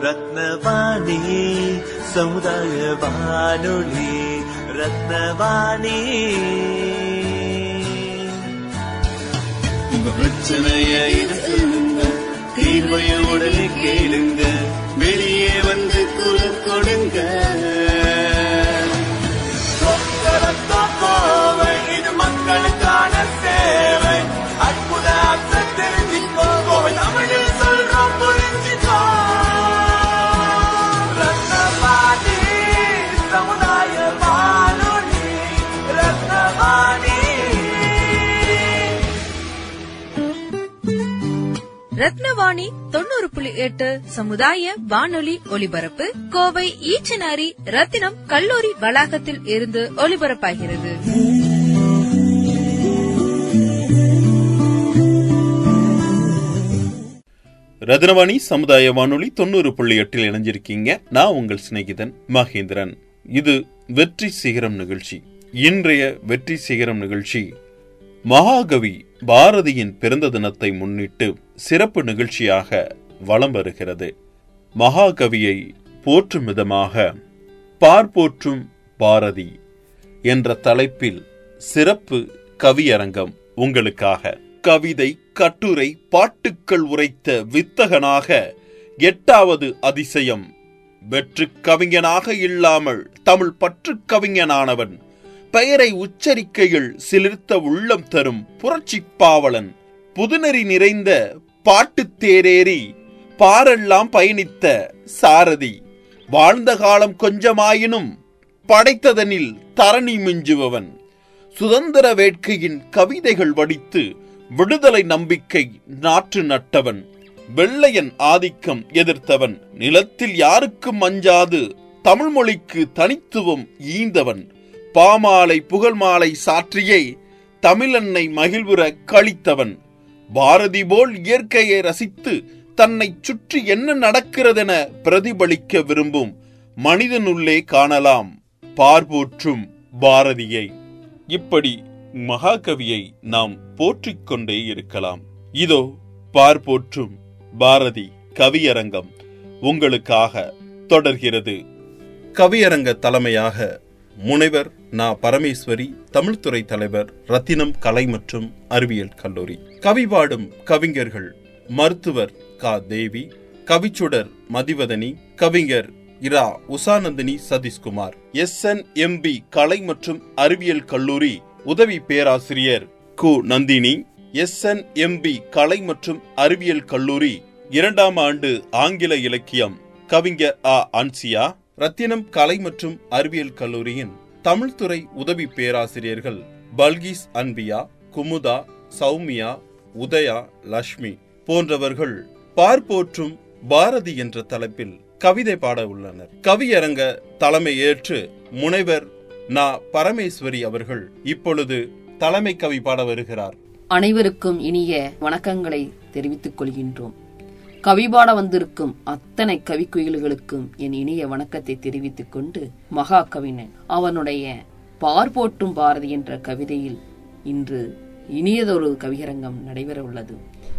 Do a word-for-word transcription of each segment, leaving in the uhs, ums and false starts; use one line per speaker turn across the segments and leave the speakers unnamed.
ரத்னவாணி சமுதாய வானொலி. ரத்னவாணி உங்க பிரச்சனைய சொல்லுங்க, தீர்வைய உடனே கேளுங்க, வெளியே வந்து குரல் கொடுங்க. இது மக்களுக்கான சேவை. அற்புத தெரிஞ்சுக்கோ, தமிழில் சொல்றோம் புரிஞ்சுக்கோ. ரத்னவாணி சமுதாய வானொலி. ரத்னவாணி.
ரத்னவாணி தொண்ணூறு புள்ளி எட்டு சமுதாய வானொலி ஒலிபரப்பு கோவை ஈச்சனாரி ரத்தினம் கல்லூரி வளாகத்தில் இருந்து ஒலிபரப்பாகிறது.
ரத்னவாணி சமுதாய வானொலி தொண்ணூறு புள்ளி எட்டில் இணைஞ்சிருக்கீங்க. நான் உங்கள் சிநேகிதன் மகேந்திரன். இது வெற்றி சிகரம் நிகழ்ச்சி. இன்றைய வெற்றி சிகரம் நிகழ்ச்சி மகாகவி பாரதியின் பிறந்த தினத்தை முன்னிட்டு சிறப்பு நிகழ்ச்சியாக வலம் வருகிறது. மகாகவியை போற்றும் விதமாக பார்ப்போற்றும் பாரதி என்ற தலைப்பில் சிறப்பு கவியரங்கம் உங்களுக்காக. கவிதை, கட்டுரை, பாட்டுக்கள் உரைத்த வித்தகனாக எட்டாவது அதிசயம். வெற்று கவிஞனாக இல்லாமல் தமிழ் பற்று கவிஞனானவன். பெயரை உச்சரிக்கையில் சிலிர்த்த உள்ளம் தரும் புரட்சி பாவலன். புதுநெறி நிறைந்த பாட்டு தேரேறி பாரெல்லாம் பயணித்த சாரதி. வாழ்ந்த காலம் கொஞ்சமாயினும் படைத்ததனில் தரணி மிஞ்சுபவன். சுதந்திர வேட்கையின் கவிதைகள் வடித்து விடுதலை நம்பிக்கை நாற்று நட்டவன். வெள்ளையன் ஆதிக்கம் எதிர்த்தவன். நிலத்தில் யாருக்கும் அஞ்சாது தமிழ் மொழிக்கு தனித்துவம் ஈந்தவன். பாமாலை புகழ் மாலை சாற்றியை தமிழன்னை மகிழ்வுற கழித்தவன். பாரதி போல் இயற்கையை ரசித்து தன்னை சுற்றி என்ன நடக்கிறதென பிரதிபலிக்க விரும்பும் மனிதனுள்ளே காணலாம் பார்ப்போற்றும் பாரதியை. இப்படி மகாகவியை நாம் போற்றிக் கொண்டே இருக்கலாம். இதோ பார்ப்போற்றும் பாரதி கவியரங்கம் உங்களுக்காக தொடர்கிறது. கவியரங்க தலைமையாக முனைவர் நா பரமேஸ்வரி, தமிழ்துறை தலைவர், ரத்தினம் கலை மற்றும் அறிவியல் கல்லூரி. கவி பாடும் கவிஞர்கள் மருத்துவர் கா தேவி, கவிச்சுடர் மதிவதனி, கவிஞர் இரா Ushanandhini Sathishkumar. S N M P கலை மற்றும் அறிவியல் கல்லூரி உதவி பேராசிரியர் கு Nandhini. S N M P கலை மற்றும் அறிவியல் கல்லூரி இரண்டாம் ஆண்டு ஆங்கில இலக்கியம் கவிஞர் ஆ அன்சியா. ரத்தினம் கலை மற்றும் அறிவியல் கல்லூரியின் தமிழ்துறை உதவி பேராசிரியர்கள் பல்கிஸ் அன்பியா, குமுதா, சௌமியா, உதயா, லட்சுமி போன்றவர்கள் பார்ப்போற்றும் பாரதி என்ற தலைப்பில் கவிதை பாட உள்ளனர். கவியரங்க தலைமை ஏற்று முனைவர் நா பரமேஸ்வரி அவர்கள் இப்பொழுது தலைமை கவி பாட வருகிறார்.
அனைவருக்கும் இனிய வணக்கங்களை தெரிவித்துக் கொள்கின்றோம். கவிபாட வந்திருக்கும் அத்தனை கவிக்குயில்களுக்கும் என் இனிய வணக்கத்தை தெரிவித்துக் கொண்டு, மகா கவிஞன் அவனுடைய பார்ப்போற்றும் பாரதி என்ற கவிதையில் இன்று இனியதொரு கவியரங்கம் நடைபெற உள்ளது.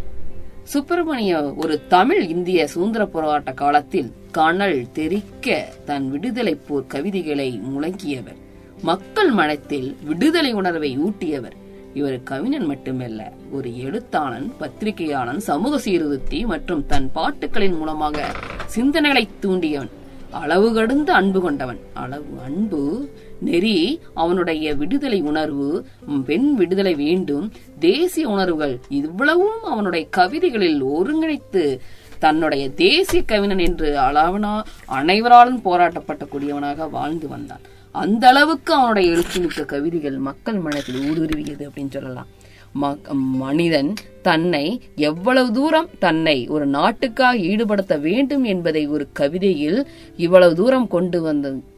சுப்பிரமணிய ஒரு தமிழ் இந்திய சுதந்திர போராட்ட காலத்தில் கனல் தெரிக்க தன் விடுதலை போர் கவிதைகளை முழங்கியவர். மக்கள் மனத்தில் விடுதலை உணர்வை ஊட்டியவர். இவர் கவிஞன் மட்டுமல்ல, ஒரு எழுத்தாளன், பத்திரிகையாளன், சமூக சீர்திருத்தி மற்றும் தன் பாட்டுக்களின் மூலமாக சிந்தனைகளை தூண்டியவன். அளவு கடந்த அன்பு கொண்டவன். அளவு அன்பு நெறி அவனுடைய விடுதலை உணர்வு, பெண் விடுதலை வேண்டும், தேசிய உணர்வுகள் இவ்வளவும் அவனுடைய கவிதைகளில் ஒருங்கிணைத்து தன்னுடைய தேசிய கவிஞன் என்று அளவனா அனைவராலும் போராட்டப்படக்கூடியவனாக வாழ்ந்து வந்தான். அந்த அளவுக்கு அவனுடைய எழுத்துமிக்க கவிதைகள் மக்கள் மனத்தில் ஊடுருவியது அப்படின்னு சொல்லலாம். மனிதன் தன்னை எவ்வளவு தூரம் தன்னை ஒரு நாட்டுக்காக ஈடுபடுத்த வேண்டும் என்பதை ஒரு கவிதையில் இவ்வளவு தூரம் கொண்டு வந்து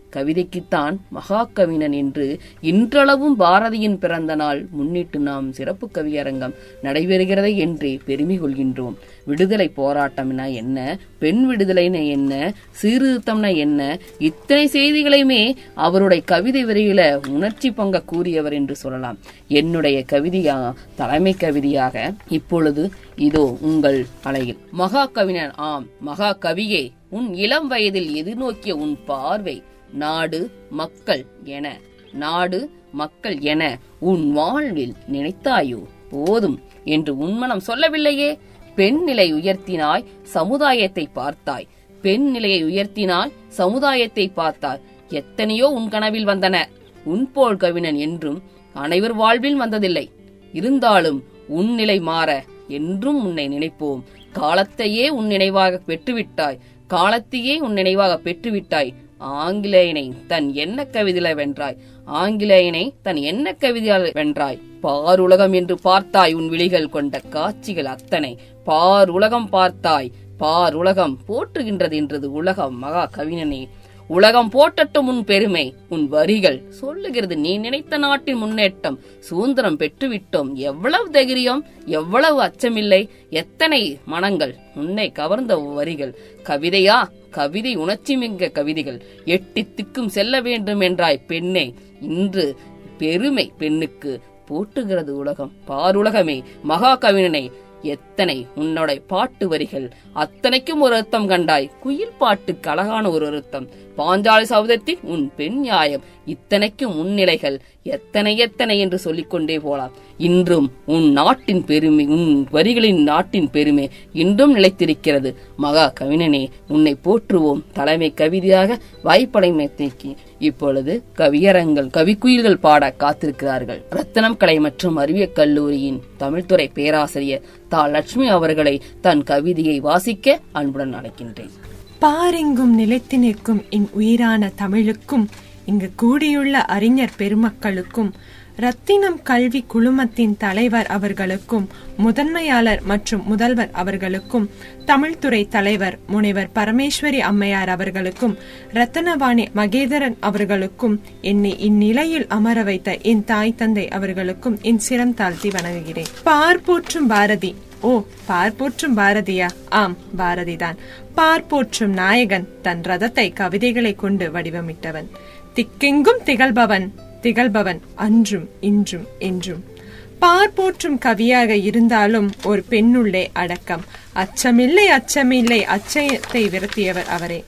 கவிதைக்குத்தான் மகாகவிஞன் என்று இன்றளவும் பாரதியின் பிறந்த நாள் முன்னிட்டு நாம் சிறப்பு கவியரங்கம் நடைபெறுகிறது என்றே பெருமை கொள்கின்றோம். விடுதலை போராட்டம்னா என்ன, பெண் விடுதலைனா என்ன, சீர்திருத்தம்னா என்ன, இத்தனை செய்திகளையுமே அவருடைய கவிதை வரியில உணர்ச்சி பங்க கூறியவர் என்று சொல்லலாம். என்னுடைய கவிதையா தலைமை கவிதையாக இப்பொழுது இதோ உங்கள் அலையில். மகாகவிஞன், ஆம் மகா கவியே, உன் இளம் வயதில் எதிர்நோக்கிய உன் பார்வை நாடு மக்கள் என நாடு மக்கள் என உன் வாழ்வில் நினைத்தாயோ போதும் என்று உன்மனம் சொல்லவில்லையே. பெண் நிலை உயர்த்தினாய், சமுதாயத்தை பார்த்தாய். பெண் நிலையை உயர்த்தினாய், சமுதாயத்தை பார்த்தாய். எத்தனையோ உன் கனவில் வந்தன. உன்போல் கவிஞன் என்றும் அனைவர் வாழ்வில் வந்ததில்லை. இருந்தாலும் உன் நிலை மாற என்றும் உன்னை நினைப்போம். காலத்தையே உன் நினைவாக பெற்றுவிட்டாய். காலத்தையே உன் நினைவாக பெற்றுவிட்டாய். ஆங்கிலேயனை தன் என்ன கவிதையில வென்றாய். ஆங்கிலேயனை தன் என்ன கவிதையால் வென்றாய். பார் உலகம் என்று பார்த்தாய். உன் விழிகள் கொண்ட காட்சிகள் அத்தனை பார் உலகம் பார்த்தாய். பார் உலகம் போற்றுகின்றது என்றது உலகம். மகா கவிஞனே, உலகம் போற்றட்டும் உன் பெருமை. உன் வரிகள் சொல்லுகிறது நீ நினைத்த நாட்டின் முன்னேற்றம். சுதந்திரம் பெற்றுவிட்டோம். எவ்வளவு தைரியம், எவ்வளவு அச்சமில்லை. எத்தனை மனங்கள் உன்னை கவர்ந்த வரிகள். கவிதையா கவிதை, உணர்ச்சி மிக்க கவிதைகள். எட்டி திக்கும் செல்ல வேண்டும் என்றாய் பெண்ணே. இன்று பெருமை பெண்ணுக்கு போற்றுகிறது உலகம். பாருலகமே, மகா கவிஞனே, எத்தனை உன்னுடைய பாட்டு வரிகள் அத்தனைக்கும் ஒரு அர்த்தம் கண்டாய். குயில் பாட்டுக்கு அழகான ஒரு அர்த்தம். பாஞ்சாலி சபதத்தில் உன் பெண் நியாயம். இத்தனைக்கும் உன்னிலைகள் எத்தனை எத்தனை என்று சொல்லிக்கொண்டே போலாம். இன்றும் உன் நாட்டின் பெருமை, உன் வரிகளின் நாட்டின் பெருமை இன்றும் நிலைத்திருக்கிறது. மகா கவிஞனே, உன்னை போற்றுவோம். தலைமை கவிதையாக வாய்ப்படைமைக்கு இப்பொழுது கவியரங்கள் கவிக்குயில்கள் பாட காத்திருக்கிறார்கள். ரத்தனம் கலை மற்றும் அறிவியல் கல்லூரியின் தமிழ்துறை பேராசிரியர் தா லட்சுமி அவர்களை தன் கவிதையை வாசிக்க அன்புடன் அழைக்கின்றேன்.
பாரெங்கும் நிலைத்து நிற்கும் என் உயிரான தமிழுக்கும், இங்கு கூடியுள்ள அறிஞர் பெருமக்களுக்கும், ரத்தினம் கல்வி குழுமத்தின் தலைவர் அவர்களுக்கும், முதன்மையாளர் மற்றும் முதல்வர் அவர்களுக்கும், தமிழ்துறை தலைவர் முனைவர் பரமேஸ்வரி அம்மையார் அவர்களுக்கும், ரத்தனவாணி மகேதரன் அவர்களுக்கும், என்னை இந்நிலையில் அமர வைத்த என் தாய் தந்தை அவர்களுக்கும் என் சிரம் தாழ்த்தி வணங்குகிறேன். பார்ப்போற்றும் பாரதி. ஓ, பார்ப்போற்றும் பாரதியா? ஆம், பாரதிதான். பார்ப்போற்றும் நாயகன். தன் ரதத்தை கவிதைகளை கொண்டு வடிவமிட்டவன். திக்கெங்கும் திகழ்பவன் திகழ்பவன் அன்றும் இன்றும் என்றும். பார்ப்போற்றும் கவியாக இருந்தாலும் ஒரு பெண்ணுள்ளே அடக்கம். அச்சமில்லை அச்சமில்லை அச்சத்தை விரட்டியவர் அவரே.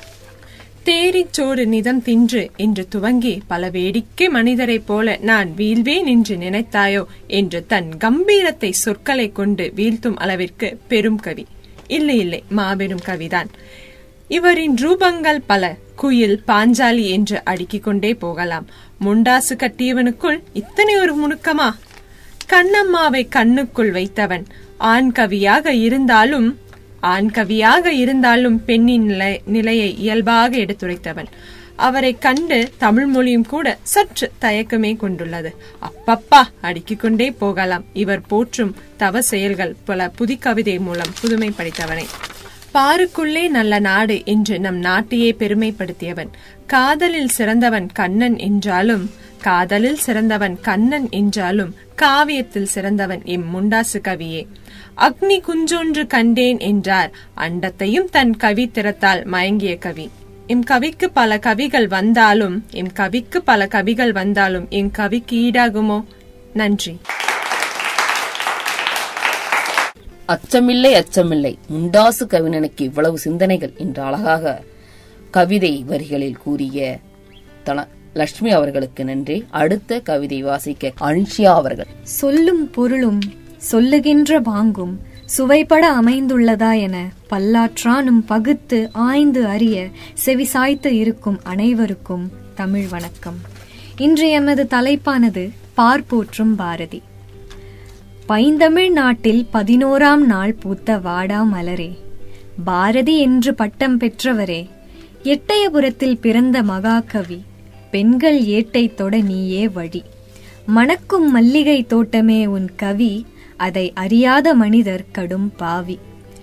தேரிச்சோறு நிதம் தின்று என்று துவங்கி பல வேடிக்கை மனிதரை போல நான் வீழ்வேன் என்று நினைத்தாயோ என்று தன் கம்பீரத்தை சொற்களை கொண்டு வீழ்த்தும் அளவிற்கு பெரும் கவி. இல்லை இல்லை, மாபெரும் கவிதான். இவரின் ரூபங்கள் பல. குயில், பாஞ்சாலி என்று அடுக்கிக் கொண்டே போகலாம். முண்டாசு கட்டியவனுக்குள் இத்தனை ஒரு முணுக்கமா? கண்ணம்மாவை கண்ணுக்குள் வைத்தவன். ஆண் கவியாக இருந்தாலும் ஆண் கவியாக இருந்தாலும் பெண்ணின் நிலையை இயல்பாக எடுத்துரைத்தவன். அவரை கண்டு தமிழ் மொழியும் கூட சற்று தயக்கமே கொண்டுள்ளது. அப்பப்பா, அடுக்கிக் கொண்டே போகலாம். இவர் போற்றும் தவ செயல்கள் பல புது கவிதை மூலம் புதுமை படைத்தவனை. பாருக்குள்ளே நல்ல நாடு என்று நம் நாட்டையே பெருமைப்படுத்தியவன். காதலில் சிறந்தவன் கண்ணன் என்றாலும் காதலில் சிறந்தவன் கண்ணன் என்றாலும் காவியத்தில் சிறந்தவன் எம் முண்டாசு கவியே. அக்னி குஞ்சொன்று கண்டேன் என்றார். அண்டத்தையும் தன் கவி திறத்தால் மயங்கிய கவி. எம் கவிக்கு பல கவிகள் வந்தாலும் எம் கவிக்கு பல கவிகள் வந்தாலும் எம் கவிக்கு ஈடாகுமோ? நன்றி.
அச்சமில்லை அச்சமில்லை, முண்டாசு கவிஞனுக்கு இவ்வளவு சிந்தனைகள் என்று அழகாக கவிதை வரிகளில் கூறிய தன லட்சுமி அவர்களுக்கு நன்றி. அடுத்த கவிதை வாசிக்க அன்ஷியா அவர்கள்.
சொல்லும் பொருளும் சொல்லுகின்ற பாங்கும் சுவைப்பட அமைந்துள்ளதா என பல்லாற்றானும் பகுத்து ஆய்ந்து அறிய செவிசாய்த்து இருக்கும் அனைவருக்கும் தமிழ் வணக்கம். இன்று எமது தலைப்பானது பார்ப்போற்றும் பாரதி. பைந்தமிழ் நாட்டில் பதினோராம் நாள் பூத்த வாடா மலரே, பாரதி என்று பட்டம் பெற்றவரே, எட்டயபுரத்தில் பிறந்த மகாகவி, பெண்கள் ஏட்டை தொட நீயே வழி, மணக்கும் மல்லிகை தோட்டமே உன் கவி, அதை அறியாத மனிதர் கடும் பாவி.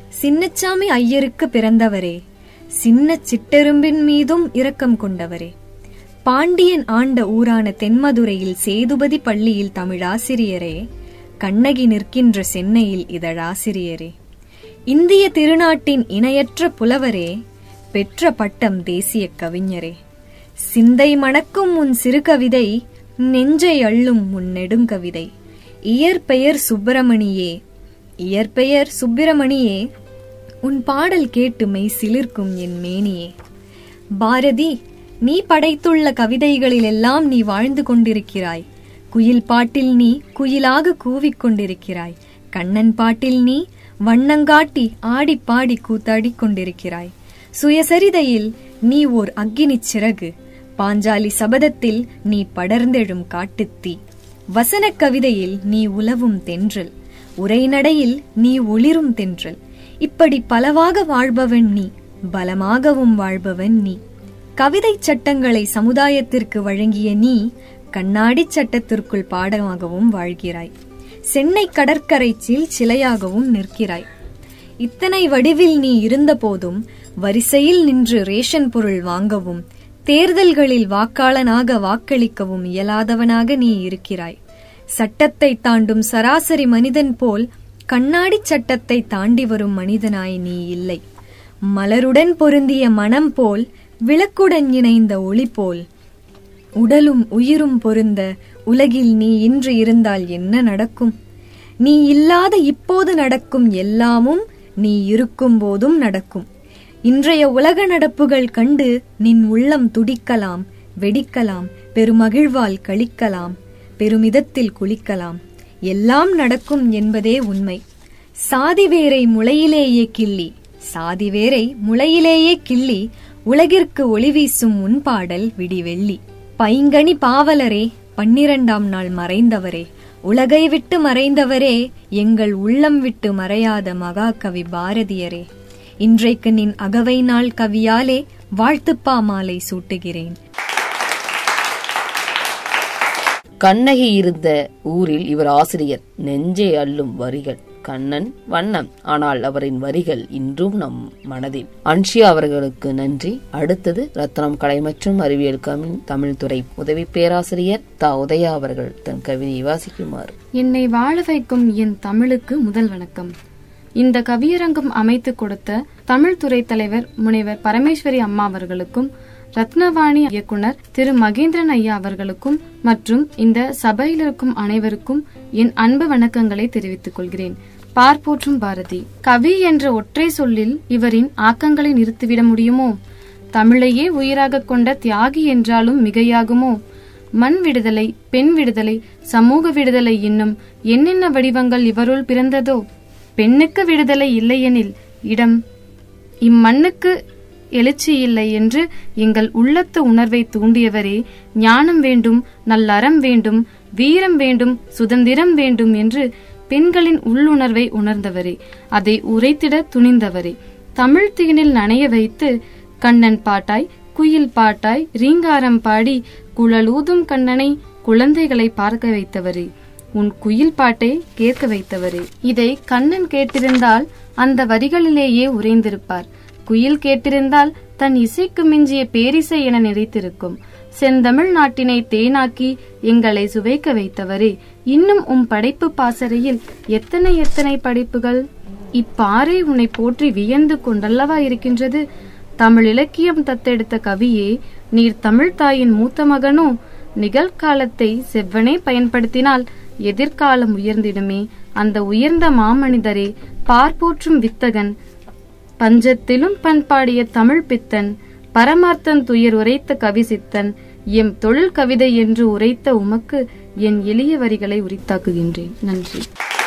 சின்னச்சாமி ஐயருக்கு பிறந்தவரே, சின்ன சிட்டெரும்பின் மீதும் இரக்கம் கொண்டவரே, பாண்டியன் ஆண்ட ஊரான தென்மதுரையில் சேதுபதி பள்ளியில் தமிழாசிரியரே, கண்ணகி நிற்கின்ற சென்னையில் இதழாசிரியரே, இந்திய திருநாட்டின் இணையற்ற புலவரே, பெற்ற பட்டம் தேசிய கவிஞரே, சிந்தை மணக்கும் உன் சிறுகவிதை, நெஞ்சை அள்ளும் உன் நெடுங்கவிதை, இயற்பெயர் சுப்பிரமணியே, இயற்பெயர் சுப்பிரமணியே, உன் பாடல் கேட்டு மெய் சிலிர்க்கும் என் மேனியே. பாரதி, நீ படைத்துள்ள கவிதைகளிலெல்லாம் நீ வாழ்ந்து கொண்டிருக்கிறாய். குயில் பாட்டில் நீ குயிலாக கூவிக்கொண்டிருக்கிறாய். கண்ணன் பாட்டில் நீ வண்ணங்காட்டி ஆடி பாடி கூத்தாடி கொண்டிருக்கிறாய். சுயசரிதையில் நீ ஓர் அக்கினிச் சிறகு. பாஞ்சாலி சபதத்தில் நீ படர்ந்தெழும் காட்டுத்தீ. வசனக் கவிதையில் நீ உலவும் தென்றல். உரைநடையில் நீ ஒளிரும் தென்றல். இப்படி பலவாக வாழ்பவன் நீ, பலமாகவும் வாழ்பவன் நீ. கவிதை சட்டங்களை சமுதாயத்திற்கு வழங்கிய நீ கண்ணாடி சட்டத்திற்குள் பாடமாகவும் வாழ்கிறாய். சென்னை கடற்கரைச்சில் சிலையாகவும் நிற்கிறாய். இத்தனை வடிவில் நீ இருந்த போதும் வரிசையில் நின்று ரேஷன் பொருள் வாங்கவும் தேர்தல்களில் வாக்காளனாக வாக்களிக்கவும் இயலாதவனாக நீ இருக்கிறாய். சட்டத்தை தாண்டும் சராசரி மனிதன் போல் கண்ணாடி சட்டத்தை தாண்டி வரும் மனிதனாய் நீ இல்லை. மலருடன் பொருந்திய மனம் போல், விளக்குடன் இணைந்த ஒளி போல், உடலும் உயிரும் பொருந்த உலகில் நீ இன்று இருந்தால் என்ன நடக்கும்? நீ இல்லாத இப்போது நடக்கும் எல்லாமும் நீ இருக்கும் போதும் நடக்கும். இன்றைய உலக நடப்புகள் கண்டு நின் உள்ளம் துடிக்கலாம், வெடிக்கலாம், பெருமகிழ்வால் கழிக்கலாம், பெருமிதத்தில் குளிக்கலாம். எல்லாம் நடக்கும் என்பதே உண்மை. சாதி வேரை முளையிலேயே கிள்ளி, சாதி வேரை முளையிலேயே கிள்ளி உலகிற்கு ஒளி வீசும் உன் பாடல் விடிவெள்ளி. பைங்கனி பாவலரே, பன்னிரண்டாம் நாள் மறைந்தவரே, உலகை விட்டு மறைந்தவரே, எங்கள் உள்ளம் விட்டு மறையாத மகாகவி பாரதியரே, இன்றைக்கு நின் அகவை நாள் கவியாலே வாழ்த்துப்பா மாலை சூட்டுகிறேன்.
கண்ணகி இருந்த ஊரில் இவர் ஆசிரியர். நெஞ்சை அள்ளும் வரிகள். கண்ணன் வண்ணம், ஆனால் அவரின் வரிகள் இன்றும் நம் மனதில். அன்ஷியா அவர்களுக்கு நன்றி. அடுத்தது ரத்னம் கலை மற்றும் அறிவியல் தமிழ் துறை உதவி பேராசிரியர் தா உதயா அவர்கள் தன் கவிதையை வாசிக்குமாறு.
என்னை வாழ வைக்கும் என் தமிழுக்கு முதல் வணக்கம். இந்த கவியரங்கம் அமைத்து கொடுத்த தமிழ் துறை தலைவர் முனைவர் பரமேஸ்வரி அம்மா அவர்களுக்கும், ரத்னவாணி இயக்குனர் திரு மகேந்திரன் ஐயா அவர்களுக்கும் மற்றும் இந்த சபையில் இருக்கும் அனைவருக்கும் என் அன்பு வணக்கங்களை தெரிவித்துக் கொள்கிறேன். பார்ப்போற்றும் பாரதி. கவி என்ற ஒற்றை சொல்லில் இவரின் ஆக்கங்களை நிறுத்திவிட முடியுமோ? தமிழையே உயிராக கொண்ட தியாகி என்றாலும் மிகையாகுமோ? மண் விடுதலை, பெண் விடுதலை, சமூக விடுதலை இன்னும் என்னென்ன வடிவங்கள் இவருள் பிறந்ததோ? பெண்ணுக்கு விடுதலை இல்லையெனில் இடம் இம்மண்ணுக்கு எழுச்சி இல்லை என்று எங்கள் உள்ளத்து உணர்வை தூண்டியவரே, ஞானம் வேண்டும், நல்லறம் வேண்டும், வீரம் வேண்டும், சுதந்திரம் வேண்டும் என்று பெண்களின் உள்ளுணர்வை உணர்ந்தவரே, அதை உரைத்திட துணிந்தவரே, தமிழ் தீனில் நனைய வைத்து கண்ணன் பாட்டாய் குயில் பாட்டாய் ரீங்காரம் பாடி குழலூதும் கண்ணனை குழந்தைகளை பார்க்க வைத்தவரே, உன் குயில் பாட்டை கேட்க வைத்தவரே. இதை கண்ணன் கேட்டிருந்தால் அந்த வரிகளிலேயே உறைந்திருப்பார். குயில் கேட்டிருந்தால் தன் இசைக்கு மிஞ்சிய பேரிசை என நினைத்திருக்கும். செந்தமிழ் நாட்டினை தேனாக்கி எங்களை சுவைக்க வைத்தவரே, இன்னும் உம் படைப்பு பாசறையில் எத்தனை எத்தனை படைப்புகள்! இப்பாறை உன்னை போற்றி வியந்து கொண்டல்லவா இருக்கின்றது. தமிழ் இலக்கியம் தத்தெடுத்த கவியே, நீர் தமிழ் தாயின் மூத்த மகனோ? நிகழ்காலத்தை செவ்வனே பயன்படுத்தினால் எதிர்காலம் உயர்ந்திடுமே. அந்த உயர்ந்த மாமனிதரே, பார்ப்போற்றும் வித்தகன், பஞ்சத்திலும் பண்பாடிய தமிழ் பித்தன், பரமார்த்தன் துயர் உரைத்த கவி சித்தன், எம் தொழில் கவிதை என்று உரைத்த உமக்கு என் எளிய வரிகளை உரித்தாக்குகின்றேன். நன்றி.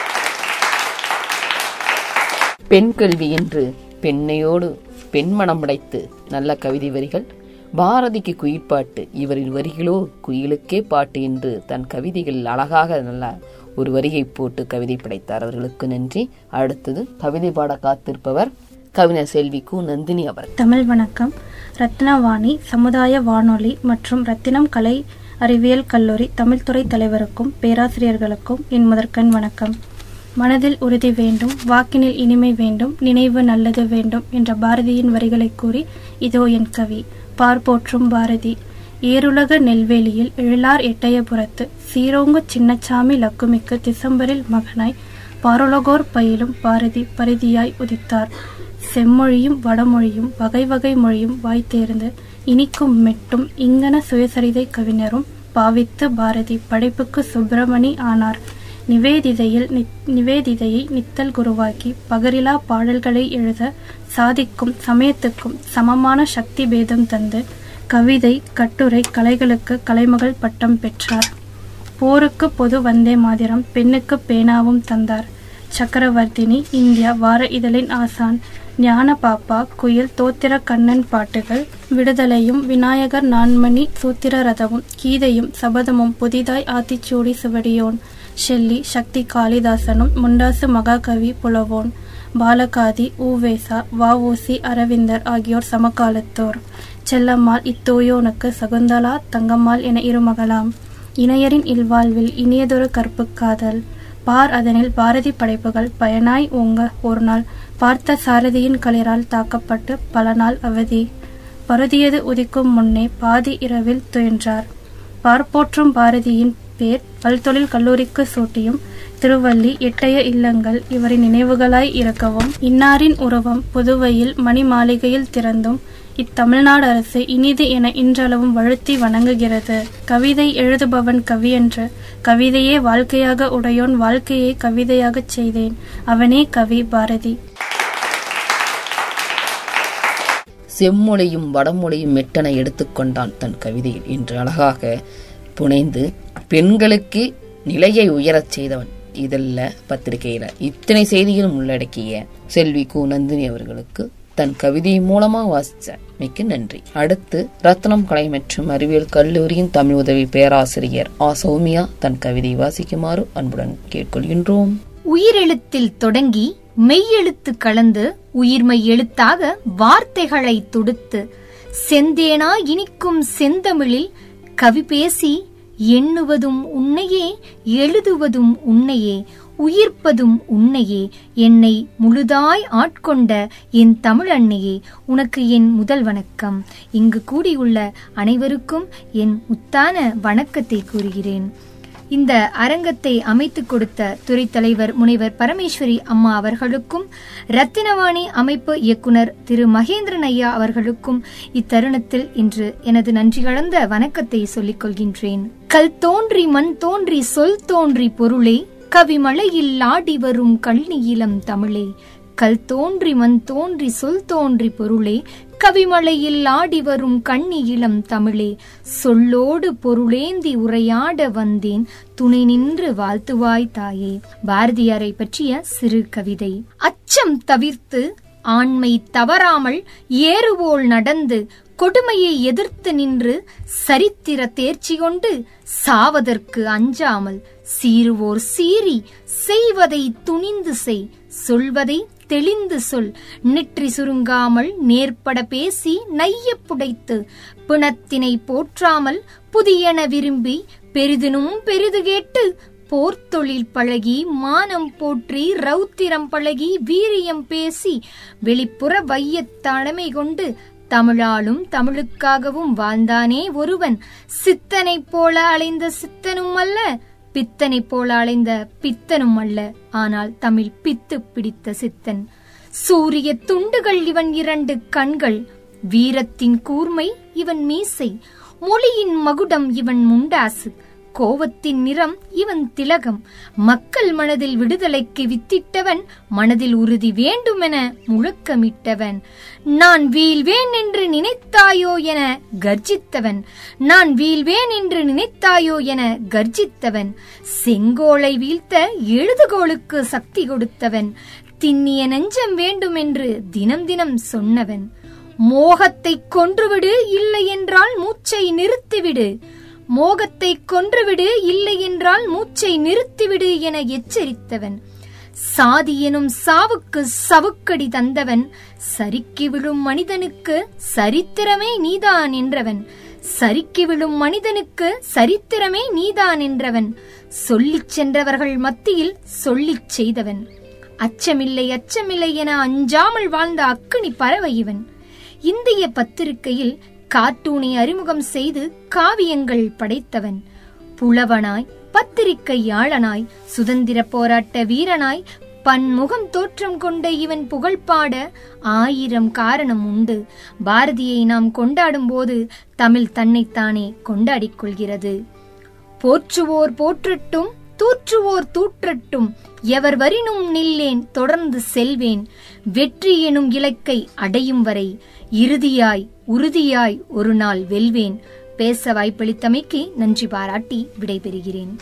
பெண் கல்வி என்று பெண்ணையோடு பெண்மணம் படைத்து நல்ல கவிதை வரிகள். பாரதிக்கு குயில்பாட்டு, இவரின் வரிகளோ குயிலுக்கே பாட்டு என்று தன் கவிதைகள் அழகாக நல்ல ஒரு வரியை போட்டு கவிதை படைத்தார். அவர்களுக்கு நன்றி. அடுத்தது கவிதை பாட காத்திருப்பவர் கவிஞர் செல்வி கு நந்தினி அவர்.
தமிழ் வணக்கம். ரத்னவாணி சமுதாய வானொலி மற்றும் ரத்தினம் கலை அறிவியல் கல்லூரி தமிழ்துறை தலைவருக்கும் பேராசிரியர்களுக்கும் என் முதற்கண் வணக்கம். மனதில் உறுதி வேண்டும், வாக்கினில் இனிமை வேண்டும், நினைவு நல்லது வேண்டும் என்ற பாரதியின் வரிகளை கூறி இதோ என் கவி. பார்ப்போற்றும் பாரதி. ஏருலக நெல்வேலியில் எழிலார் எட்டயபுரத்து சீரோங்கு சின்னச்சாமி லக்குமிக்கு டிசம்பரில் மகனாய் பாரலோகோர் பயிலும் பாரதி பரிதியாய் உதித்தார். செம்மொழியும் வடமொழியும் வகை வகை மொழியும் வாய்த்தேர்ந்து இனிக்கும் மெட்டும் இங்கன சுயசரிதை கவிஞரும் பாவித்து பாரதி படைப்புக்கு சுப்பிரமணி ஆனார். நிவேதிதையில் நிவேதிதையை நித்தல் குருவாக்கி பகரிலா பாடல்களை எழுத சாதிக்கும் சமயத்துக்கும் சமமான சக்தி பேதம் தந்து கவிதை கட்டுரை கலைகளுக்கு கலைமகள் பட்டம் பெற்றார். போருக்கு பொது வந்தே மாதிரம், பெண்ணுக்கு பேனாவும் தந்தார். சக்கரவர்த்தினி, இந்தியா வார இதழின் ஆசான், ஞான பாப்பா, குயில், தோத்திர கண்ணன் பாட்டுகள், விடுதலையும், விநாயகர் நான்மணி சூத்திர ரதமும், கீதையும் சபதமும், புதிதாய் ஆத்திச்சூடி சுவடியோன், ஷெல்லி, சக்தி காளிதாசனும், முண்டாசு மகாகவி புலவோன், பாலகாதி, ஊவேசா, வஉசி, அரவிந்தர் ஆகியோர் சமகாலத்தோர். செல்லம்மாள் இத்தோயோனுக்கு சகுந்தலா, தங்கம்மாள் என இருமகளாம். இணையரின் இல்வாழ்வில் இனியதொரு கற்பு காதல். பார் அதனில் பாரதி படைப்புகள் பயனாய் ஓங்க ஒரு நாள் பார்த்த சாரதியின் களிரால் தாக்கப்பட்டு பல நாள் அவதி. பருதியது உதிக்கும் முன்னே பாதி இரவில் துயின்றார். பார்ப்போற்றும் பாரதியின் பேர் பல்தொழில் கல்லூரிக்கு சூட்டியும் திருவள்ளி எட்டய இல்லங்கள் இவரின் நினைவுகளாய் இருக்கவும் இன்னாரின் உருவம் புதுவையில் மணி மாளிகையில் திறந்தும் இத்தமிழ்நாடு அரசு இனிது என இன்றளவும் வழுத்தி வணங்குகிறது. கவிதை எழுதுபவன் கவி என்று, கவிதையே வாழ்க்கையாக உடையோன் வாழ்க்கையை கவிதையாகச் செய்தேன், அவனே கவி பாரதி.
செம்மொழியும் வடமொழியும் மெட்டன எடுத்துக்கொண்டான் தன் கவிதையில் என்று அழகாக புனைந்து பெண்களுக்கு நிலையை உயரச் செய்தவன் இதல்ல பத்திரிகையில இத்தனை செய்திகளும் உள்ளடக்கிய செல்வி கு நந்தினி அவர்களுக்கு தன் கவிதை மூலமா வாசிச்ச மிக்க நன்றி. அடுத்து ரத்னம் கலை மற்றும் அறிவியல் கல்லூரியின் தமிழ் உதவி பேராசிரியர் ஆ சௌமியா தன் கவிதை வாசிக்குமாறு அன்புடன் கேட்கொள்கின்றோம்.
உயிரெழுத்தில் தொடங்கி மெய்யெழுத்து கலந்து உயிர்மை எழுத்தாக வார்த்தைகளை தொடுத்து செந்தேனா இனிக்கும் செந்தமிழில் கவி பேசி எண்ணுவதும் உன்னையே எழுதுவதும் உன்னையே உயிர்ப்பதும் உன்னையே என்னை முழுதாய் ஆட்கொண்ட என் தமிழ் அன்னையே உனக்கு என் முதல் வணக்கம். இங்கு கூடியுள்ள அனைவருக்கும் என் முத்தான வணக்கத்தை கூறுகிறேன். இந்த அரங்கத்தை அமைத்துக் கொடுத்த துறை தலைவர் முனைவர் பரமேஸ்வரி அம்மா அவர்களுக்கும் ரத்தினவாணி அமைப்பு இயக்குனர் திரு மகேந்திரன் ஐயா அவர்களுக்கும் இத்தருணத்தில் இன்று எனது நன்றி கலந்த வணக்கத்தை சொல்லிக் கொள்கின்றேன். கல் தோன்றி மண் தோன்றி சொல் தோன்றி பொருளே கவிமழையில் ஆடி வரும் கல்னியிலம் தமிழே. கல் தோன்றி மண் தோன்றி சொல் தோன்றி பொருளே கவிமழையில் ஆடி வரும் கண்ணி இளம் தமிழே. சொல்லோடு பொருளேந்தி உரையாட வந்தேன் துணை நின்று வாழ்த்துவாய் தாயே. பாரதியாரை பற்றிய சிறு கவிதை. அச்சம் தவிர்த்து ஆண்மை தவறாமல் ஏறுவோல் நடந்து கொடுமையை எதிர்த்து நின்று சரித்திர தேர்ச்சி கொண்டு சாவதற்கு அஞ்சாமல் சீருவோர் சீறி செய்வதை துணிந்து செய், சொல்வதை தெளிந்து சொல், நெற்றி சுருங்காமல் நேர்பட பேசி நைய புடைத்து பிணத்தினை போற்றாமல் புதியன விரும்பி பெரிதினும் பெரிது கேட்டு போர்த்தொழில் பழகி மானம் போற்றி ரௌத்திரம் பழகி வீரியம் பேசி வெளிப்புற வையத் தலைமை கொண்டு தமிழாலும் தமிழுக்காகவும் வாழ்ந்தானே ஒருவன். சித்தனை போல அலைந்த சித்தனும் அல்ல, பித்தனை போல அலைந்த பித்தனும் அல்ல, ஆனால் தமிழ் பித்து பிடித்த சித்தன். சூரிய துண்டுகள் இவன் இரண்டு கண்கள், வீரத்தின் கூர்மை இவன் மீசை, மொழியின் மகுடம் இவன் முண்டாசு, கோவத்தின் நிறம் இவன் திலகம். மக்கள் மனதில் விடுதலைக்கு வித்திட்டவன், மனதில் உறுதி வேண்டுமென முழக்கமிட்டவன். நான் வீழ்வேன் என்று நினைத்தாயோ என கர்ஜித்தவன், நான் வீழ்வேன் என்று நினைத்தாயோ என கர்ஜித்தவன். செங்கோலை வீழ்த்த எழுதுகோளுக்கு சக்தி கொடுத்தவன், திண்ணிய நெஞ்சம் வேண்டுமென்று தினம் தினம் சொன்னவன். மோகத்தை கொன்றுவிடு, இல்லை என்றால் மூச்சை நிறுத்திவிடு, மோகத்தை கொன்றுவிடு, இல்லை என்றால் மூச்சை நிறுத்திவிடு என எச்சரித்தவன். சாதி எனும் சாவுக்கு சவுக்கடி தந்தவன், சரிக்கி விழும் மனிதனுக்கு சரித்திரமே நீதான் என்றவன். சரிக்கி விழும் மனிதனுக்கு சரித்திரமே நீதான் என்றவன். சொல்லிச் சென்றவர்கள் மத்தியில் சொல்லிச் செய்தவன். அச்சமில்லை அச்சமில்லை என அஞ்சாமல் வாழ்ந்த அக்கினி பறவை இவன். இந்திய பத்திரிகையில் கார்ட்டூனை அறிமுகம் செய்து காவியங்கள் படைத்தவன். புலவனாய், பத்திரிகையாளனாய், சுதந்திர போராட்ட வீரனாய் பன்முகம் தோற்றம் கொண்ட இவன் புகழ்பாட ஆயிரம் காரணம் உண்டு. பாரதியை நாம் கொண்டாடும் போது தமிழ் தன்னைத்தானே கொண்டாடிக் கொள்கிறது. போற்றுவோர் போற்றட்டும், தூற்றுவோர் தூற்றட்டும், எவர் வரினும் நில்லேன், தொடர்ந்து செல்வேன், வெற்றி எனும் இலக்கை அடையும் வரை இறுதியாய் உறுதியாய் ஒரு நாள் வெல்வேன். பேச வாய்ப்பளித்தமைக்கு நன்றி பாராட்டி விடைபெறுகிறேன்.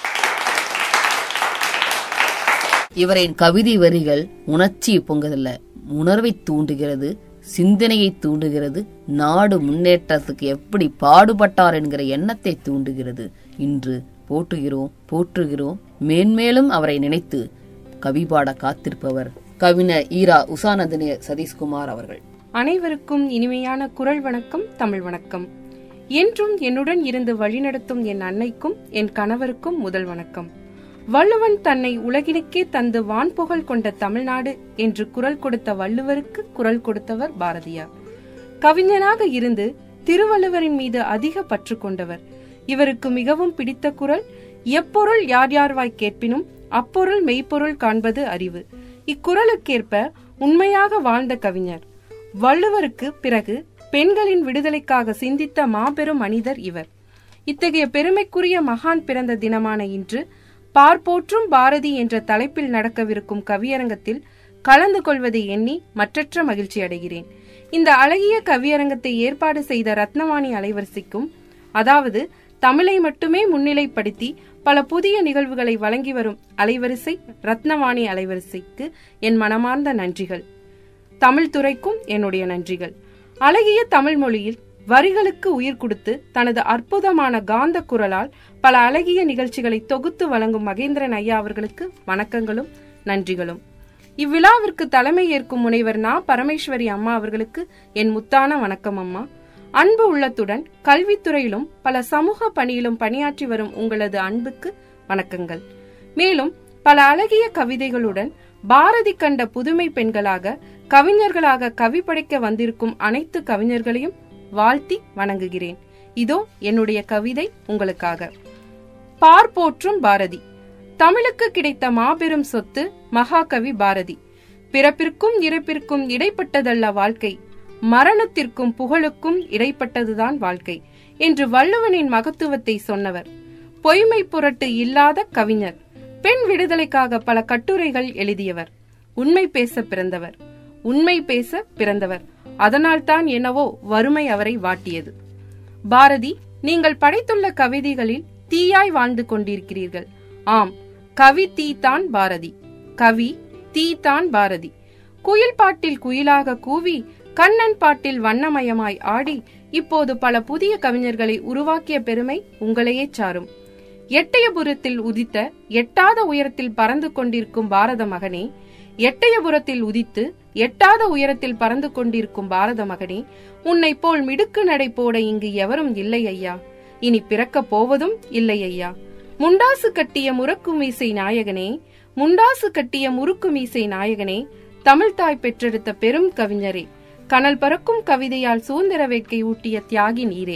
இவரின் கவிதை வரிகள் உணர்ச்சி பொங்குதல்ல, உணர்வை தூண்டுகிறது, சிந்தனையை தூண்டுகிறது, நாடு முன்னேற்றத்துக்கு எப்படி பாடுபட்டார் என்கிற எண்ணத்தை தூண்டுகிறது. இன்று போற்றுகிறோம், போற்றுகிறோம். மேன்மேலும் அவரை நினைத்து கவி பாட காத்திருப்பவர் கவிஞர் ஈரா உஷாநந்தினி சதீஷ்குமார் அவர்கள்.
அனைவருக்கும் இனிமையான குரல் வணக்கம், தமிழ் வணக்கம். என்றும் என்னுடன் இருந்து வழிநடத்தும் என் அன்னைக்கும் என் கணவருக்கும் முதல் வணக்கம். வள்ளுவன் தன்னை உலகினுக்கே தந்து வான்புகழ் கொண்ட தமிழ்நாடு என்று குரல் கொடுத்த வள்ளுவருக்கு குரல் கொடுத்தவர் பாரதியார். கவிஞனாக இருந்து திருவள்ளுவரின் மீது அதிக பற்று கொண்டவர். இவருக்கு மிகவும் பிடித்த குரல், எப்பொருள் யார் யார்வாய் கேட்பினும் அப்பொருள் மெய்ப்பொருள் காண்பது அறிவு. இக்குறளுக்கேற்ப உண்மையாக வாழ்ந்த கவிஞர். வள்ளுவருக்கு பிறகு பெண்களின் விடுதலைக்காக சிந்தித்த மாபெரும் மனிதர் இவர். இத்தகைய பெருமைக்குரிய மகான் பிறந்த தினமான இன்று பார்ப்போற்றும் பாரதி என்ற தலைப்பில் நடக்கவிருக்கும் கவியரங்கத்தில் கலந்து கொள்வதை எண்ணி மற்றற்ற மகிழ்ச்சி அடைகிறேன். இந்த அழகிய கவியரங்கத்தை ஏற்பாடு செய்த ரத்னவாணி அலைவரிசைக்கும், அதாவது தமிழை மட்டுமே முன்னிலைப்படுத்தி பல புதிய நிகழ்வுகளை வழங்கி வரும் அலைவரிசை ரத்னவாணி அலைவரிசைக்கு என் மனமார்ந்த நன்றிகள். தமிழ் துறைக்கும் என்னுடைய நன்றிகள். அழகிய தமிழ் மொழியில் வரிகளுக்கு உயிர் கொடுத்து தனது அற்புதமான காந்த குரலால் பல அழகிய நிகழ்ச்சிகளை தொகுத்து வழங்கும் மகேந்திரன் ஐயா அவர்களுக்கு வணக்கங்களும் நன்றிகளும். இவ்விழாவிற்கு தலைமை ஏற்கும் முனைவர் நா பரமேஸ்வரி அம்மா அவர்களுக்கு என் முத்தான வணக்கம் அம்மா. அன்பு உள்ளத்துடன் கல்வித்துறையிலும் பல சமூக பணியிலும் பணியாற்றி வரும் உங்களது அன்புக்கு வணக்கங்கள். மேலும் பல அழகிய கவிதைகளுடன் பாரதி கண்ட புதுமை பெண்களாக கவிஞர்களாக கவி படைக்க வந்திருக்கும் அனைத்து கவிஞர்களையும் வாழ்த்தி வணங்குகிறேன். இதோ என்னுடைய கவிதை உங்களுக்காக. பார்ப்போற்றும் பாரதி. தமிழுக்கு கிடைத்த மாபெரும் சொத்து மகாகவி பாரதி. பிறப்பிற்கும் இறப்பிற்கும் இடைப்பட்டதல்ல வாழ்க்கை, மரணத்திற்கும் புகழுக்கும் இடைப்பட்டதுதான் வாழ்க்கை என்று வள்ளுவனின் மகத்துவத்தை சொன்னவர். பொய்மை புரட்டு இல்லாத கவிஞர். பெண் விடுதலைக்காக பல கட்டுரைகள் எழுதியவர். உண்மை பேச பிறந்தவர். உண்மை பேச பிறந்தவர். அதனால்தான் என்னவோ வறுமை அவரை வாட்டியது. பாரதி, நீங்கள் படைத்துள்ள கவிதைகளில் தீயாய் வாழ்ந்து கொண்டிருக்கிறீர்கள். ஆம், கவி தீதான் பாரதி. கவி தீதான் பாரதி. குயில் பாட்டில் குயிலாக கூவி, கண்ணன் பாட்டில் வண்ணமயமாய் ஆடி இப்போது பல புதிய கவிஞர்களை உருவாக்கிய பெருமை உங்களையே சாரும். எட்டயபுரத்தில் உதித்த எட்டாத உயரத்தில் பறந்து கொண்டிருக்கும் பாரத மகனே, எட்டயபுரத்தில் உதித்து எட்டாத உயரத்தில் பறந்து கொண்டிருக்கும் பாரத மகனே, உன்னை போல் மிடுக்கு நடை போட இங்கு எவரும் இல்லை ஐயா. இனி பிறக்க போவதும் இல்லை ஐயா. முண்டாசு கட்டிய முறுக்கு மீசை நாயகனே, முண்டாசு கட்டிய முறுக்கு மீசை நாயகனே, தமிழ்தாய் பெற்றெடுத்த பெரும் கவிஞரே, கனல் பறக்கும் கவிதையால் சுதந்திர வேட்கை ஊட்டிய தியாகி நீரே.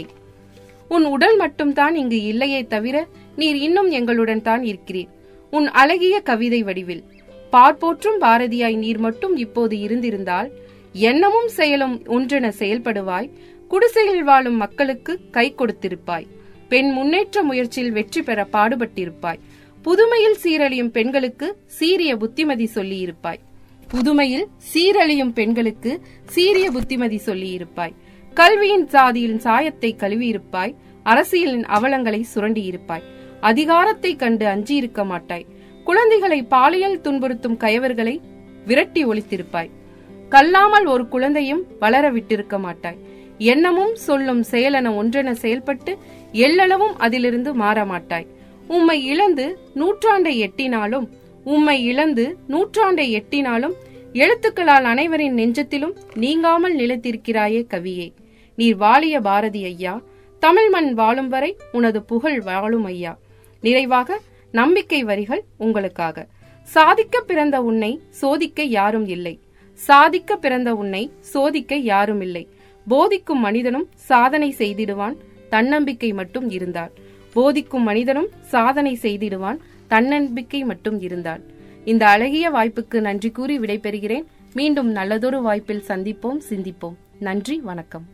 உன் உடல் மட்டும்தான் இங்கு இல்லையே தவிர நீர் இன்னும் எங்களுடன் தான் இருக்கிறீர். உன் அழகிய கவிதை வடிவில் பார்ப்போற்றும் பாரதியாய் நீர் மட்டும் இப்போது இருந்திருந்தால் எண்ணமும் செயலும் ஒன்றென செயல்படுவாய். குடிசையில் வாழும் மக்களுக்கு கை கொடுத்திருப்பாய். பெண் முன்னேற்ற முயற்சியில் வெற்றி பெற பாடுபட்டிருப்பாய். புதுமையில் சீரழியும் பெண்களுக்கு சீரிய புத்திமதி சொல்லி இருப்பாய். புதுமையில் சீரழியும் பெண்களுக்கு சீரிய புத்திமதி சொல்லி இருப்பாய். கல்வியின் சாதியின் சாயத்தை கழுவியிருப்பாய். அரசியலின் அவலங்களை சுரண்டி இருப்பாய். அதிகாரத்தை கண்டு அஞ்சியிருக்க மாட்டாய். குழந்தைகளை பாலியல் துன்புறுத்தும் கயவர்களை விரட்டி ஒழித்திருப்பாய். கல்லாமல் ஒரு குழந்தையும் வளர விட்டிருக்க மாட்டாய். எண்ணமும் சொல்லும் செயலென ஒன்றென செயல்பட்டு எல்லளவும் அதிலிருந்து மாற மாட்டாய். உம்மை இழந்து நூற்றாண்டை எட்டினாலும் உம்மை இழந்து நூற்றாண்டை எட்டினாலும் எழுத்துக்களால் அனைவரின் நெஞ்சத்திலும் நீங்காமல் நிலைத்திருக்கிறாயே கவியே. நீர் வாழிய பாரதி ஐயா. தமிழ் மண் வாழும் வரை உனது புகழ் வாழும் ஐயா. நிறைவாக நம்பிக்கை வரிகள் உங்களுக்காக. சாதிக்க பிறந்த உன்னை சோதிக்க யாரும் இல்லை. சாதிக்க பிறந்த உன்னை சோதிக்க யாரும் இல்லை. போதிக்கும் மனிதனும் சாதனை செய்திடுவான், தன்னம்பிக்கை மட்டும் இருந்தால். போதிக்கும் மனிதனும் சாதனை செய்திடுவான், தன்னம்பிக்கை மட்டும் இருந்தால். இந்த அழகிய வாய்ப்புக்கு நன்றி கூறி விடைபெறுகிறேன். மீண்டும் நல்லதொரு வாய்ப்பில் சந்திப்போம், சிந்திப்போம். நன்றி, வணக்கம்.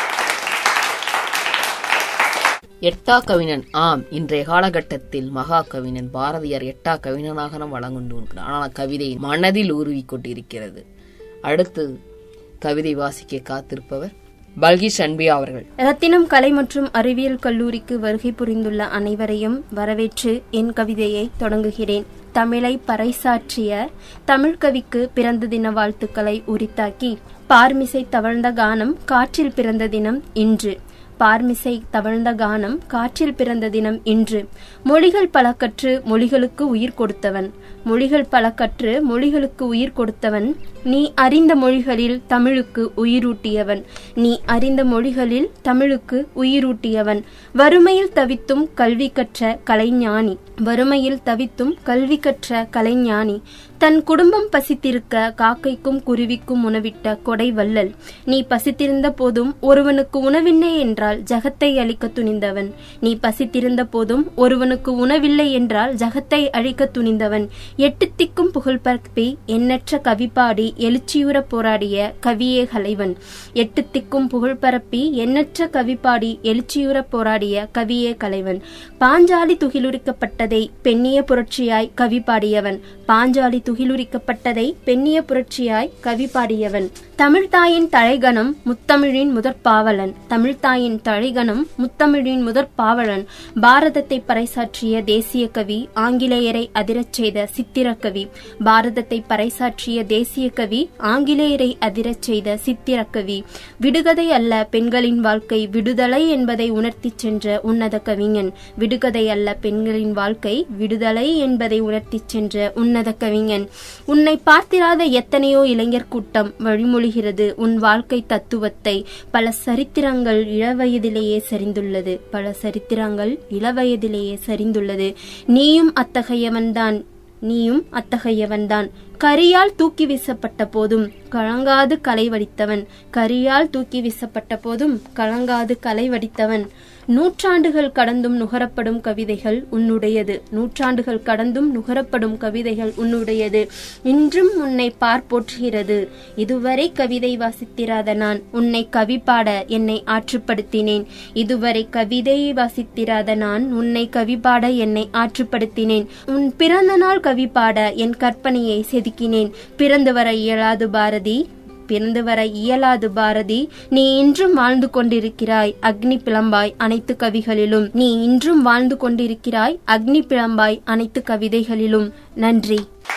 எட்டா கவிஞன். ஆம், இன்றைய காலகட்டத்தில் மகா கவிஞன் பாரதியார் எட்டா கவிஞனாக நாம் வழங்குகின்றோம். ஆனால் கவிதை மனதில் ஊருவிக் கொண்டிருக்கிறது. அடுத்து கவிதை வாசிக்க காத்திருப்பவர் பல்கிஸ் அன்பியா அவர்கள்.
ரத்தினம் கலை மற்றும் அறிவியல் கல்லூரிக்கு வருகை புரிந்துள்ள அனைவரையும் வரவேற்று என் கவிதையை தொடங்குகிறேன். தமிழை பறைசாற்றிய தமிழ்கவிக்கு பிறந்த தின வாழ்த்துக்களை உரித்தாக்கி, பார்மிசை தவழ்ந்த கானம் காற்றில் பிறந்த தினம் இன்று. பார்மிசை தவழ்ந்த கானம் காற்றில் பிறந்த தினம் இன்று. மொழிகள் பல கற்று மொழிகளுக்கு உயிர் கொடுத்தவன், மொழிகள் பல கற்று மொழிகளுக்கு உயிர் கொடுத்தவன், நீ அறிந்த மொழிகளில் தமிழுக்கு உயிரூட்டியவன், நீ அறிந்த மொழிகளில் தமிழுக்கு உயிரூட்டியவன். வறுமையில் தவித்தும் கல்வி கற்ற கலைஞானி, வறுமையில் தவித்தும் கல்வி கற்ற கலைஞானி. தன் குடும்பம் பசித்திருக்க காக்கைக்கும் குருவிக்கும் உணவிட்ட கொடை வள்ளல். நீ பசித்திருந்த போதும் ஒருவனுக்கு உணவில்லை என்றால் ஜகத்தை அழிக்க துணிந்தவன், நீ பசித்திருந்த போதும் ஒருவனுக்கு உணவில்லை என்றால் ஜகத்தை அழிக்க துணிந்தவன். எட்டு திக்கும் புகழ் பரப்பி எண்ணற்ற கவிப்பாடி எழுச்சியுற போராடிய கவியே கலைவன், எட்டு திக்கும் புகழ் பரப்பி எண்ணற்ற கவிப்பாடி எழுச்சியுற போராடிய கவியே கலைவன். பாஞ்சாலி துகிலுரிக்கப்பட்டதை பெண்ணிய புரட்சியாய் கவி பாடியவன், பாஞ்சாலி துகிலுரிக்கப்பட்டதை பெண்ணிய புரட்சியாய் கவி பாடியவன். தமிழ்தாயின் தலைகணம் முத்தமிழின் முதற்பாவலன், தமிழ்தாயின் தலைகணம் முத்தமிழின் முதற்பாவலன். பாரதத்தை பறைசாற்றிய தேசிய கவி, ஆங்கிலேயரை அதிரச் செய்த சித்திரக்கவி. பாரதத்தை பறைசாற்றிய தேசிய கவி, ஆங்கிலேயரை அதிரச் செய்த சித்திரக்கவி. விடுகதை அல்ல பெண்களின் வாழ்க்கை, விடுதலை என்பதை உணர்த்தி சென்ற உன்னத கவிஞன். விடுகதை அல்ல பெண்களின் வாழ்க்கை, விடுதலை என்பதை உணர்த்தி சென்ற உன்னத கவிஞன். உன்னை பார்த்திராத எத்தனையோ இளைஞர் கூட்டம் வழிமொழி உன் வாழ்க்கை தத்துவத்தை. பல சரித்திரங்கள் இளவயதிலேயே சரிந்துள்ளது, பல சரித்திரங்கள் இளவயதிலேயே சரிந்துள்ளது. நீயும் அத்தகையவன்தான், நீயும் அத்தகையவன்தான். கரியால் தூக்கி வீசப்பட்ட போதும் கலங்காது கலை வடித்தவன், கரியால் தூக்கி வீசப்பட்ட போதும் கலங்காது கலை வடித்தவன். நூற்றாண்டுகள் கடந்தும் நுகரப்படும் கவிதைகள் உன்னுடையது, நூற்றாண்டுகள் கடந்தும் நுகரப்படும் கவிதைகள் உன்னுடையது. இன்றும் உன்னை பார்ப்போற்றுகிறது. இதுவரை கவிதை வாசித்திராத நான் உன்னை கவி பாட என்னை ஆற்றுப்படுத்தினேன். இதுவரை கவிதை வாசித்திராத நான் உன்னை கவி பாட என்னை ஆற்றுப்படுத்தினேன். உன் பிறந்த நாள் கவி பாட என் கற்பனையை செதுக்கினேன். பிறந்து வர இயலாது பாரதி, பிறந்து வர இயலாது பாரதி. நீ இன்றும் வாழ்ந்து கொண்டிருக்கிறாய் அக்னி பிளம்பாய் அனைத்து கவிகளிலும், நீ இன்றும் வாழ்ந்து கொண்டிருக்கிறாய் அக்னி பிளம்பாய் அனைத்து கவிதைகளிலும். நன்றி.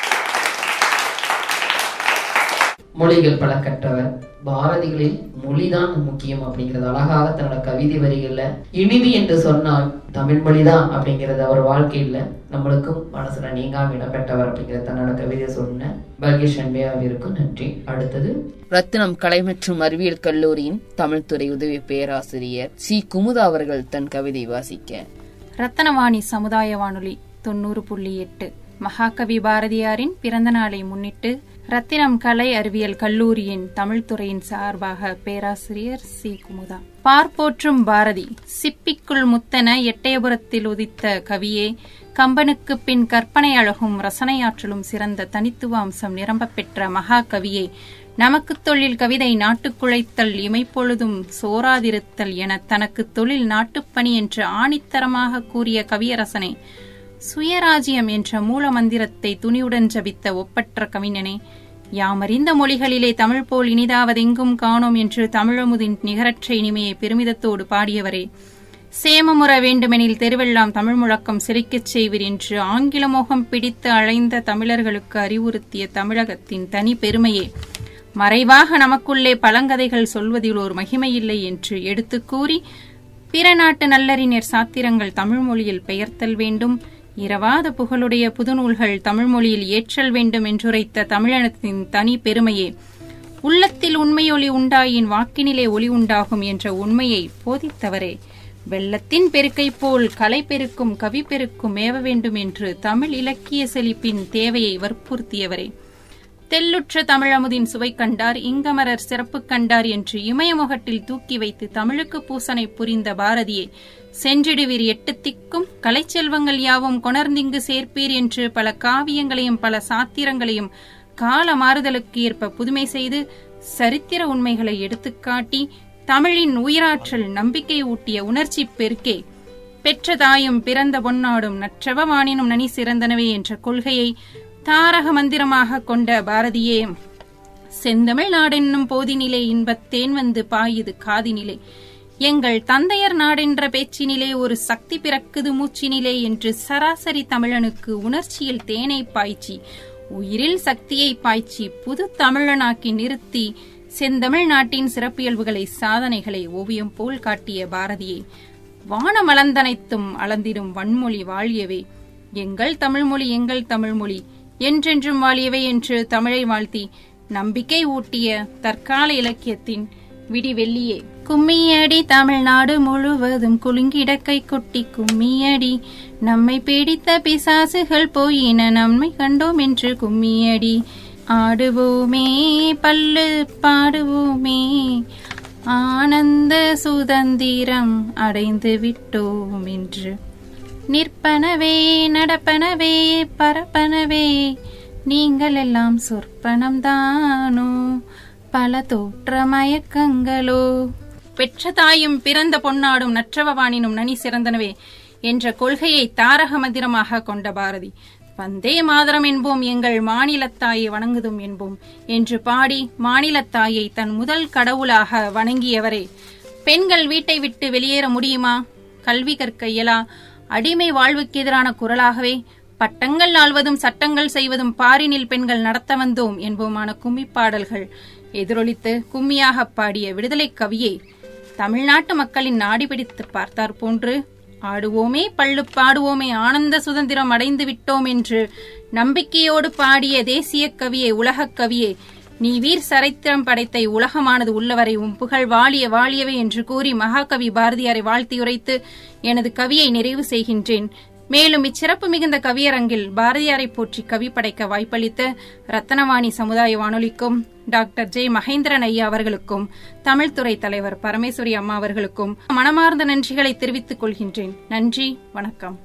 மொழிகள் பல கற்றவர் பாரதிகளில் மொழிதான் முக்கியம் அப்படிங்கறது அழகாக தன்னோட கவிதை வரிகள்ல இனிது என்று சொன்னால் தமிழ் மொழிதான் அப்படிங்கறது அவர் வாழ்க்கையில நம்மளுக்கும் மனசுல நீங்காம இடம்பெற்றவர் அப்படிங்கறது தன்னோட கவிதை சொன்ன பல்கிஸ் அன்பியாவிற்கும் நன்றி. அடுத்தது ரத்தினம் கலை மற்றும் அறிவியல் கல்லூரியின் தமிழ்துறை உதவி பேராசிரியர் சி குமுதா அவர்கள் தன் கவிதை வாசிக்க.
ரத்தனவாணி சமுதாய வானொலி தொண்ணூறு புள்ளி எட்டு மகாகவி பாரதியாரின் பிறந்த நாளை முன்னிட்டு ரத்தினம் கலை அறிவியல் கல்லூரியின் தமிழ்துறையின் சார்பாக பேராசிரியர் சி குமுதா. பார்ப்போற்றும் பாரதி சிப்பிக்குள் முத்தன எட்டயபுரத்தில் உதித்த கவியே, கம்பனுக்கு பின் கற்பனை அழகும் ரசனையாற்றலும் சிறந்த தனித்துவ அம்சம் நிரம்ப பெற்ற மகா கவியே, நமக்கு தொழில் கவிதை நாட்டுக்குழைத்தல் இமைப்பொழுதும் சோராதிருத்தல் என தனக்கு தொழில் நாட்டுப்பணி என்று ஆணித்தரமாக கூறிய கவியரசனே, சுயராஜ்யம் என்ற மூல மந்திரத்தை துணியுடன் ஜபித்த ஒப்பற்ற கவிஞனே, யாமறிந்த மொழிகளிலே தமிழ் போல் இனிதாவதெங்கும் காணோம் என்று தமிழமுதின் நிகரற்ற இனிமையை பெருமிதத்தோடு பாடியவரே, சேமமுற வேண்டுமெனில் தெருவெல்லாம் தமிழ் முழக்கம் செழிக்கச் செய்வீர் என்று ஆங்கில மோகம் பிடித்து அழைந்த தமிழர்களுக்கு அறிவுறுத்திய தமிழகத்தின் தனி பெருமையே, மறைவாக நமக்குள்ளே பழங்கதைகள் சொல்வதில் ஒரு மகிமையில்லை என்று எடுத்து கூறி பிற நாட்டு நல்லறிஞர் சாத்திரங்கள் தமிழ் மொழியில் பெயர்த்தல் வேண்டும், இரவாத புகழுடைய புதுநூல்கள் தமிழ் மொழியில் ஏற்றல் வேண்டும் என்றுரைத்த தமிழனத்தின் தனி பெருமையே, உள்ளத்தில் உண்மையொளி உண்டாயின் வாக்கினிலே ஒளி உண்டாகும் என்ற உண்மையை போதித்தவரே, வெள்ளத்தின் பெருக்கை போல் கலை பெருக்கும் கவி பெருக்கும் மேவ வேண்டும் என்று தமிழ் இலக்கிய செழிப்பின் தேவையை வற்புறுத்தியவரே, தெல்லுற்ற தமிழமுதின் சுவை கண்டார், இங்கமரர் சிறப்பு கண்டார் என்று இமயமுகட்டில் தூக்கி வைத்து தமிழுக்கு பூசனை புரிந்த பாரதியை சென்றிடுவீர் எட்டு திக்கும் கலைச்செல்வங்கள் யாவும் கொணர்ந்திங்கு சேர்ப்பீர் என்று பல காவியங்களையும் பல சாத்திரங்களையும் கால மாறுதலுக்கு ஏற்ப புதுமை செய்து சரித்திர உண்மைகளை எடுத்துக்காட்டி தமிழின் உயிராற்றல் நம்பிக்கை ஊட்டிய உணர்ச்சி பெருக்கே பெற்ற தாயும் பிறந்த பொன்னாடும் நற்றவ வாணினும் நனி சிறந்தனவே என்ற கொள்கையை தாரக மந்திரமாக கொண்ட பாரதியே, செந்தமிழ் நாடென்னும் போதினிலே இன்பத்தேன் வந்து பாயுது காதினிலே, எங்கள் தந்தையர் நாடென்ற பேச்சினிலே ஒரு சக்தி பிறக்குது மூச்சினிலே என்று சராசரி தமிழனுக்கு உணர்ச்சியில் தேனை பாய்ச்சி உயிரில் சக்தியை பாய்ச்சி புது தமிழனாக்கி நிறுத்தி செந்தமிழ் நாட்டின் சிறப்பியல்புகளை சாதனைகளை ஓவியம் போல் காட்டிய பாரதியை, வானமளந்தனைத்தும் அளந்திடும் வன்மொழி வாழியவே, எங்கள் தமிழ்மொழி எங்கள் தமிழ்மொழி என்றென்றும் வாழியவை என்று தமிழை வாழ்த்தி நம்பிக்கை ஊட்டிய தற்கால இலக்கியத்தின் விடிவெள்ளியே, கும்மியடி தமிழ்நாடு முழுவதும் குலுங்கிடக்கை கொட்டி கும்மியடி, நம்மை பிடித்த பிசாசுகள் போயின நம்மை கண்டோம் என்று கும்மியடி, ஆடுவோமே பல்லு பாடுவோமே ஆனந்த சுதந்திரம் அடைந்து விட்டோம் என்று, நிற்பனவே நடப்பனவே பரப்பனவே நீங்கள் எல்லாம் சொற்பனம்தானோ பல தோற்ற மயக்கங்களோ, பெற்ற தாயும் பிறந்த பொன்னாடும் நற்றவவானினும் நனி சிறந்தனவே என்ற கொள்கையை தாரக மந்திரமாக கொண்ட பாரதி, வந்தே மாதரம் என்போம் எங்கள் மாநிலத்தாயை வணங்குதும் என்போம் என்று பாடி மாநிலத்தாயை தன் முதல் கடவுளாக வணங்கியவரே, பெண்கள் வீட்டை விட்டு வெளியேற முடியுமா, கல்வி கற்க இயலா, அடிமை வாழ்வுக்கு எதிரான குரலாகவே பட்டங்கள் ஆள்வதும் சட்டங்கள் செய்வதும் பாரினில் பெண்கள் நடத்த வந்தோம் என்போமான கும்மி பாடல்கள் எதிரொலித்து கும்மியாக பாடிய விடுதலை கவியை தமிழ்நாட்டு மக்களின் நாடி பிடித்து பார்த்தார் போன்று, ஆடுவோமே பள்ளு பாடுவோமே ஆனந்த சுதந்திரம் அடைந்து விட்டோம் என்று நம்பிக்கையோடு பாடிய தேசிய கவியை உலகக் கவியே, நீ வீர் சரித்திரம் படைத்த உலகமானது உள்ளவரை உம் புகழ் வாழிய வாழியவே என்று கூறி மகாகவி பாரதியாரை வாழ்த்தியுரைத்து எனது கவியை நிறைவு செய்கின்றேன். மேலும் இச்சிறப்பு மிகுந்த கவியரங்கில் பாரதியாரை போற்றி கவி படைக்க வாய்ப்பளித்த ரத்னவாணி சமுதாய வானொலிக்கும் டாக்டர் ஜே மகேந்திரன் ஐயா அவர்களுக்கும் தமிழ்துறை தலைவர் பரமேஸ்வரி அம்மா அவர்களுக்கும் மனமார்ந்த நன்றிகளை தெரிவித்துக் கொள்கின்றேன். நன்றி, வணக்கம்.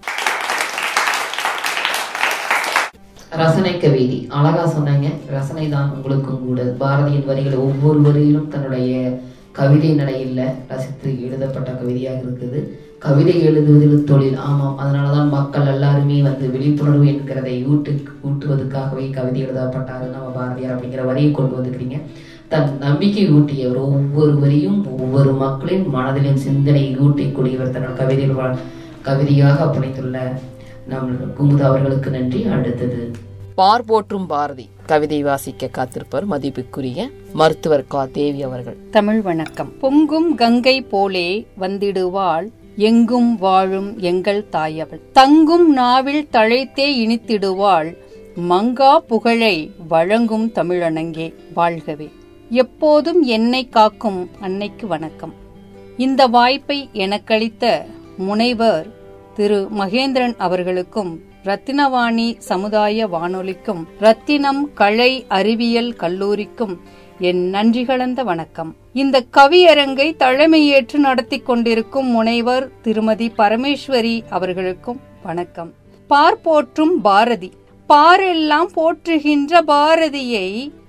ரசனை கவிதை அழகா சொன்னாங்க. ரசனை தான் உங்களுக்கும் கூட. பாரதியின் வரிகள் ஒவ்வொரு வரியிலும் தன்னுடைய கவிதை நடையில் ரசித்து எழுதப்பட்ட கவிதையாக இருக்குது. கவிதை எழுதுவதில் தொழில். ஆமாம், அதனாலதான் மக்கள் எல்லாருமே வந்து விழிப்புணர்வு என்கிறதை ஊட்டு ஊட்டுவதற்காகவே கவிதை எழுதப்பட்டாரு நம்ம பாரதியார் அப்படிங்கிற வரியை கொண்டு வந்துக்கிறீங்க. தன் நம்பிக்கை ஊட்டியவர் ஒவ்வொரு வரியும் ஒவ்வொரு மக்களின் மனதிலும் சிந்தனை ஊட்டிக்கூடியவர் தன்னோட கவிதைகள் கவிதையாக அப்படித்துள்ள நம் குமுதா அவர்களுக்கு நன்றி. அடுத்தது பார்போற்றும் பாரதி கவிதை வாசிக்க காத்திருப்பவர் மதிப்புக்குரிய மருத்துவர் கா தேவி அவர்கள்.
தமிழ் வணக்கம். பொங்கும் கங்கை போலே வந்திடுவாள் எங்கும் வாழும் எங்கள் தாயவள், தங்கும் நாவில் தழைத்தே இனித்திடுவாள் மங்கா புகழை வழங்கும் தமிழனங்கே வாழ்கவே. எப்போதும் என்னை காக்கும் அன்னைக்கு வணக்கம். இந்த வாய்ப்பை எனக்களித்த முனைவர் திரு மகேந்திரன் அவர்களுக்கும் ரத்தினவாணி சமுதாய வானொலிக்கும் ரத்தினம் கலை அறிவியல் கல்லூரிக்கும் என் நன்றி கலந்த வணக்கம். இந்த கவியரங்கை தலைமையேற்று நடத்தி கொண்டிருக்கும் முனைவர் திருமதி பரமேஸ்வரி அவர்களுக்கும் வணக்கம். பார் போற்றும் பாரதி, பாரெல்லாம் போற்றுகின்ற பாரதியை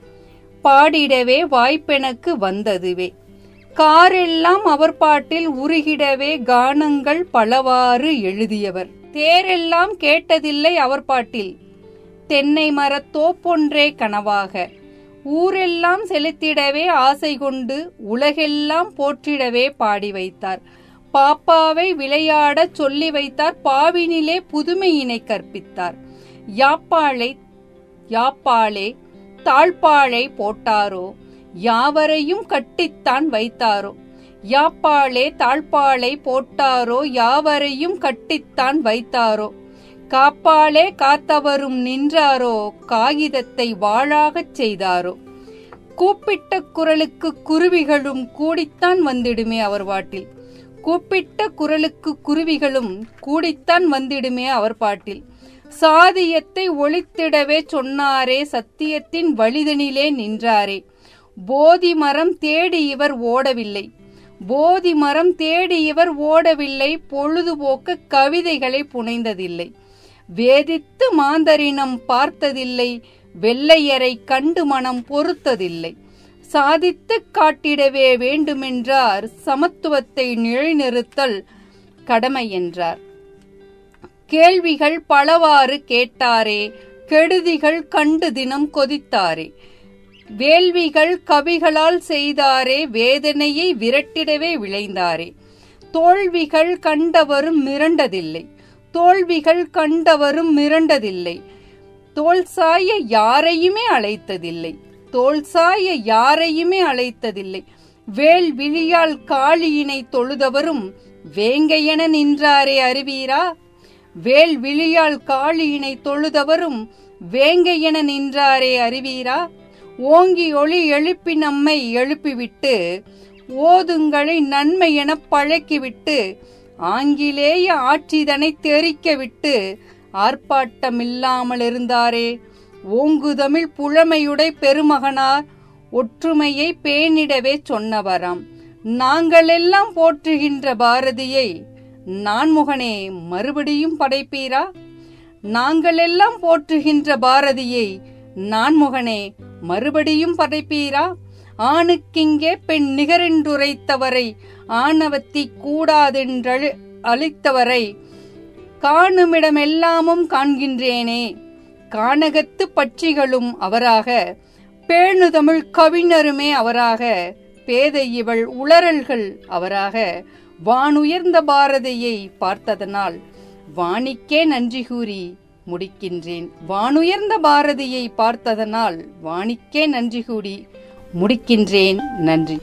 பாடிடவே வாய்ப்பெனக்கு வந்ததுவே, காரெல்லாம் அவர் பாட்டில் உருகிடவே கானங்கள் பலவாறு எழுதியவர், தேரெல்லாம் கேட்டதில்லை அவர் பாட்டில் தென்னை மரத்தோப்பொன்றே கனவாக, ஊரெல்லாம் செலுத்திடவே ஆசை கொண்டு உலகெல்லாம் போற்றிடவே பாடி வைத்தார், பாப்பாவை விளையாடச் சொல்லி வைத்தார், பாவினிலே புதுமையினை கற்பித்தார், யாப்பாளை யாப்பாளே தாழ்பாளை போட்டாரோ யாவரையும் கட்டித்தான் வைத்தாரோ, யாப்பாளே தாழ்பாளை போட்டாரோ யாவரையும் கட்டித்தான் வைத்தாரோ, காப்பாளே காத்தவரும் நின்றாரோ காகிதத்தை வாழாகச் செய்தாரோ, கூப்பிட்ட குரலுக்கு குருவிகளும் கூடித்தான் வந்திடுமே அவர் பாட்டில், கூப்பிட்ட குரலுக்கு குருவிகளும் கூடித்தான் வந்திடுமே அவர் பாட்டில், சாதியத்தை ஒழித்திடவே சொன்னாரே, சத்தியத்தின் வழிதனிலே நின்றாரே. போதி மரம் தேடி இவர் ஓடவில்லை, போதி மரம் தேடி இவர் ஓடவில்லை. பொழுதுபோக்கு கவிதைகளை புனைந்ததில்லை, வேதித்து மாந்தரினம் பார்த்ததில்லை. வெள்ளையரை கண்டு மனம் பொறுத்ததில்லை. சாதித்து காட்டிடவே வேண்டுமென்றார், சமத்துவத்தை நிலைநிறுத்தல் கடமை என்றார். கேள்விகள் பலவாறு கேட்டாரே, கெடுதிகள் கண்டு தினம் கொதித்தாரே. வேள்விகள் கவிகளால் செய்தாரே, வேதனையை விரட்டிடவே விளைந்தாரே. தோல்விகள் கண்டவரும் மிரண்டதில்லை, தோல்விகள் கண்டவரும் மிரண்டதில்லை. தோல் சாய யாரையுமே அழைத்ததில்லை, தோல் சாய யாரையுமே அழைத்ததில்லை. வேல் விழியால் காளியினை தொழுதவரும் வேங்கையென நின்றாரே அறிவீரா. வேல் விழியால் காளியினை தொழுதவரும் வேங்கையென நின்றாரே அறிவீரா. ஓங்கி ஒளி எழுப்பி நம்மை எழுப்பிவிட்டு, ஓதுங்களை நன்மை என பழக்கிவிட்டு, ஆங்கிலேய ஆட்சிதனை தெரிக்க விட்டு ஆர்ப்பாட்டமில்லாமல் இருந்தாரே. ஓங்குதமிழ் புலமையுடை பெருமகனார், ஒற்றுமையை பேணிடவே சொன்னவராம். நாங்களெல்லாம் போற்றுகின்ற பாரதியை நான்முகனே மறுபடியும் படைப்பீரா. நாங்களெல்லாம் போற்றுகின்ற பாரதியை நான்முகனே மறுபடியும் படைப்பீரா. ஆணுக்கிங்கே பெண் நிகரென்றுரைத்தவரை, ஆணவத்தி கூடாதென்று அளித்தவரை, காணுமிடமெல்லாமும் காண்கின்றேனே. கானகத்து பட்சிகளும் அவராக, பேணுதமிழ் கவிஞருமே அவராக, பேதை இவள் உளறல்கள் அவராக. வானுயர்ந்த பாரதியை பார்த்ததனால் வாணிக்கே நன்றி கூறி முடிக்கின்றேன். வானுயர்ந்த பாரதியை பார்த்ததனால் வாணிக்கே நன்றி கூறி முடிக்கின்றேன். நன்றி.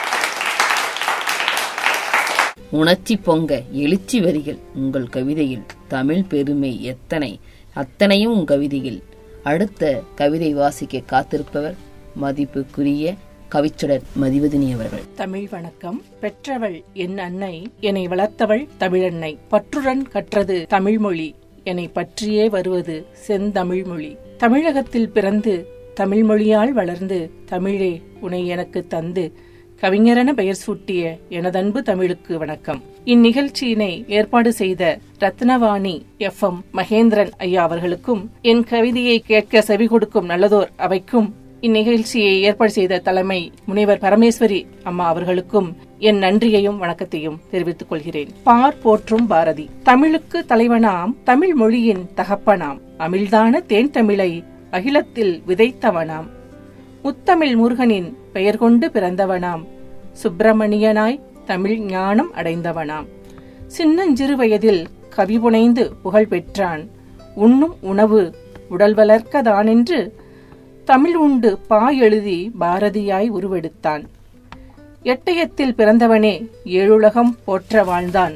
உணர்ச்சி பொங்க எழுச்சி வரிகள் உங்கள் கவிதையில், தமிழ் பெருமை எத்தனை அத்தனையும் உன் கவிதையில். அடுத்த கவிதை வாசிக்க காத்திருப்பவர் மதிப்புக்குரிய கவிச்சுடர் மதிவதினி அவர்கள்.
தமிழ் வணக்கம். பெற்றவள் என் அன்னை, என்னை வளர்த்தவள் தமிழன்னை. பற்றுடன் கற்றது தமிழ்மொழி, என்னை பற்றியே வருவது செந்தமிழ் மொழி. தமிழகத்தில் பிறந்து தமிழ் மொழியால் வளர்ந்து, தமிழே உனை எனக்கு தந்து கவிஞரென பெயர் சூட்டிய எனதன்பு தமிழுக்கு வணக்கம். இந்நிகழ்ச்சியினை ஏற்பாடு செய்த ரத்னவாணி எஃப் எம் மகேந்திரன் ஐயா அவர்களுக்கும், என் கவிதையை கேட்க செவி கொடுக்கும் நல்லதோர் அவைக்கும், இந்நிகழ்ச்சியை ஏற்பாடு செய்த தலைமை முனைவர் பரமேஸ்வரி அம்மா அவர்களுக்கும் என் நன்றியையும் வணக்கத்தையும் தெரிவித்துக் கொள்கிறேன். பார் போற்றும் பாரதி. தமிழுக்கு தலைவனாம், தமிழ் மொழியின் தகப்பனாம், அமிழ்தான தேன் தமிழை அகிலத்தில் விதைத்தவனாம், முத்தமிழ் முருகனின் பெயர் கொண்டு பிறந்தவனாம், சுப்பிரமணியனாய் தமிழ் ஞானம் அடைந்தவனாம். சின்னஞ்சிறு வயதில் கவி புனைந்து புகழ் பெற்றான். உண்ணும் உணவு உடல் வளர்க்கதானென்று தமிழ் உண்டு பா எழுதி பாரதியாய் உருவெடுத்தான். எட்டயத்தில் பிறந்தவனே ஏழுலகம் போற்ற வாழ்ந்தான்.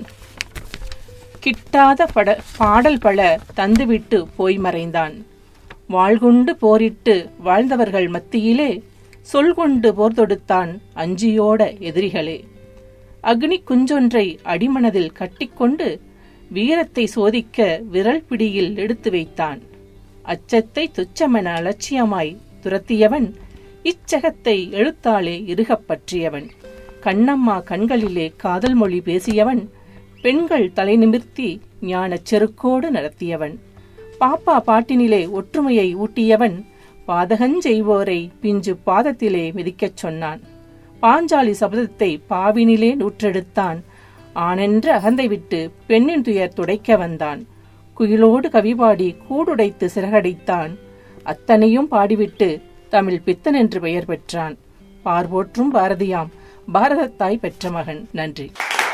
கிட்டாத பட பாடல் பல தந்துவிட்டு போய் மறைந்தான். வாழ்கொண்டு போரிட்டு வாழ்ந்தவர்கள் மத்தியிலே சொல்கொண்டு போர் தொடுத்தான் அஞ்சியோட எதிரிகளே. அக்னி குஞ்சொன்றை அடிமனதில் கட்டிக்கொண்டு வீரத்தை சோதிக்க விரல் பிடியில் எடுத்து வைத்தான். அச்சத்தை துச்சமென அலட்சியமாய் துரத்தியவன், இச்சகத்தை எழுத்தாலே இறுகப் பற்றியவன். கண்ணம்மா கண்களிலே காதல் மொழி பேசியவன், பெண்கள் தலை நிமிர்த்தி ஞானச் செருக்கோடு நடத்தியவன். பாப்பா பாட்டினிலே ஒற்றுமையை ஊட்டியவன், பாதகஞ்செய்வோரை பிஞ்சு பாதத்திலே மிதிக்கச் சொன்னான். பாஞ்சாலி சபதத்தை பாவினிலே நூற்றெடுத்தான். ஆனென்ற அகந்தை விட்டு பெண்ணின் துயர் துடைக்க வந்தான். குயிலோடு கவிபாடி கூடுடைத்து சிறகடைத்தான். அத்தனையும் பாடிவிட்டு தமிழ் பித்தன் என்று பெயர் பெற்றான். பார்போற்றும் பாரதியாம், பாரதத்தாய் பெற்ற மகன். நன்றி.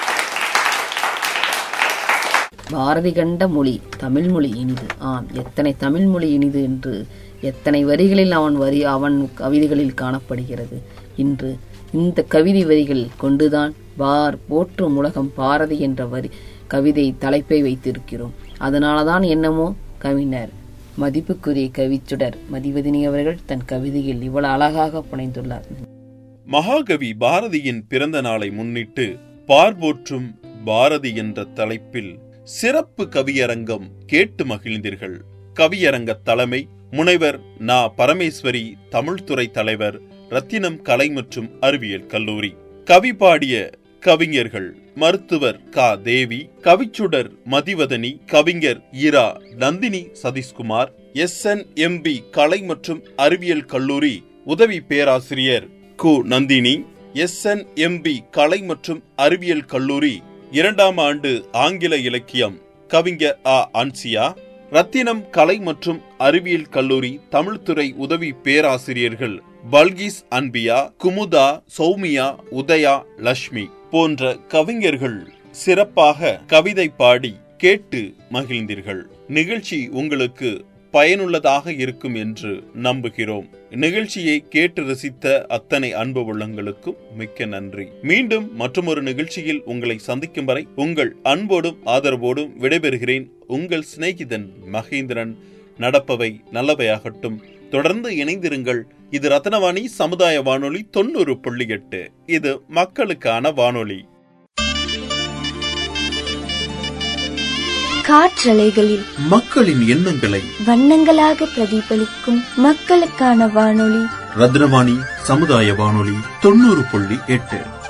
பாரதி கண்ட மொழி தமிழ் மொழி இனிது. ஆம், எத்தனை தமிழ் மொழி இனிது என்று எத்தனை வரிகளில் அவன் வரி அவன் கவிதைகளில் காணப்படுகிறது. இன்று இந்த கவிதை வரிகள் கொண்டுதான் பார் போற்றும் உலகம் பாரதி என்ற வரி கவிதை தலைப்பை வைத்திருக்கிறோம். அதனாலதான் என்னமோ கவிஞர் மதிப்புக்குரிய கவிச்சுடர் மதிவதினி அவர்கள் தன் கவிதையில் இவ்வளவு அழகாக புனைந்துள்ளார்.
மகாகவி பாரதியின் பிறந்த நாளை முன்னிட்டு பார்போற்றும் பாரதி என்ற தலைப்பில் சிறப்பு கவியரங்கம் கேட்டு மகிழ்ந்தீர்கள். கவியரங்க தலைமை முனைவர் நா பரமேஸ்வரி, தமிழ்துறை தலைவர், ரத்தினம் கலை மற்றும் அறிவியல் கல்லூரி. கவி பாடிய கவிஞர்கள் மருத்துவர் க தேவி, கவிச்சுடர் மதிவதனி, கவிஞர் இரா Nandhini Sathishkumar, S N M P கலை மற்றும் அறிவியல் கல்லூரி உதவி பேராசிரியர் கு Nandhini, S N M P கலை மற்றும் அறிவியல் கல்லூரி இரண்டாம் ஆண்டு ஆங்கில இலக்கியம் கவிஞர் ஆ அன்சியா, ரத்தினம் கலை மற்றும் அறிவியல் கல்லூரி தமிழ்துறை உதவி பேராசிரியர்கள் பல்கிஸ் அன்பியா, குமுதா, சௌமியா, உதயா, லட்சுமி போன்ற கவிஞர்கள் சிறப்பாக கவிதை பாடி கேட்டு மகிழ்ந்தீர்கள். நிகழ்ச்சி உங்களுக்கு பயனுள்ளதாக இருக்கும் என்று நம்புகிறோம். நிகழ்ச்சியை கேட்டு ரசித்த அத்தனை அன்பு உள்ளங்களுக்கும் மிக்க நன்றி. மீண்டும் மற்றொரு நிகழ்ச்சியில் உங்களை சந்திக்கும் வரை உங்கள் அன்போடும் ஆதரவோடும் விடைபெறுகிறேன். உங்கள் சிநேகிதன் மகேந்திரன். நடப்பவை நல்லவையாகட்டும். தொடர்ந்து இணைந்திருங்கள். இது ரத்னவாணி சமுதாய வானொலி தொண்ணூறு புள்ளி எட்டு. இது மக்களுக்கான வானொலி.
காற்றலைகளில்
மக்களின் எண்ணங்களை
வண்ணங்களாக பிரதிபலிக்கும் மக்களுக்கான வானொலி
ரத்னவாணி சமுதாய வானொலி தொண்ணூறு புள்ளி எட்டு.